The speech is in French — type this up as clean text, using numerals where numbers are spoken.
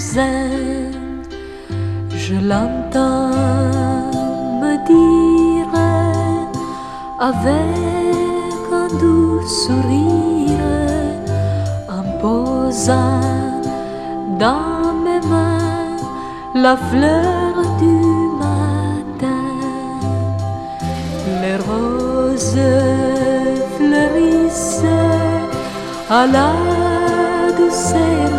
zen. Je l'entends me dire avec un doux sourire, en posant dans mes mains la fleur du matin. Les roses fleurissent à la douceur